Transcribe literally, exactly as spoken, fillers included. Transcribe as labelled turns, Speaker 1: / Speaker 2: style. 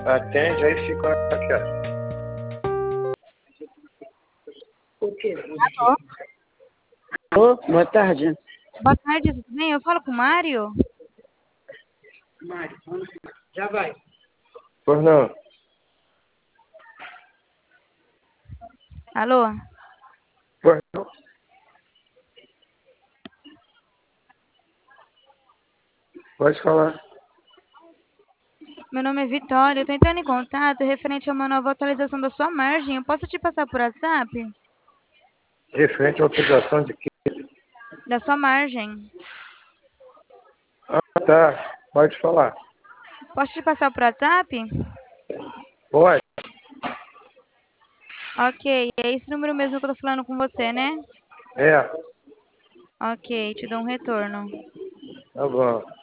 Speaker 1: Atende aí, fica quieto. O quê?
Speaker 2: Alô?
Speaker 1: Alô, boa tarde.
Speaker 2: Boa tarde, tudo bem? Eu falo com o Mário?
Speaker 1: Mário, já vai. Pois não.
Speaker 2: Alô?
Speaker 1: Pois não. Pode falar.
Speaker 2: Meu nome é Vitória, eu tô entrando em contato referente a uma nova atualização da sua margem. Eu posso te passar por WhatsApp?
Speaker 1: Referente à autorização de quê?
Speaker 2: Da sua margem.
Speaker 1: Ah, tá. Pode falar.
Speaker 2: Posso te passar por WhatsApp?
Speaker 1: Pode.
Speaker 2: Ok, é esse número mesmo que eu tô falando com você, né?
Speaker 1: É.
Speaker 2: Ok, te dou um retorno.
Speaker 1: Tá bom.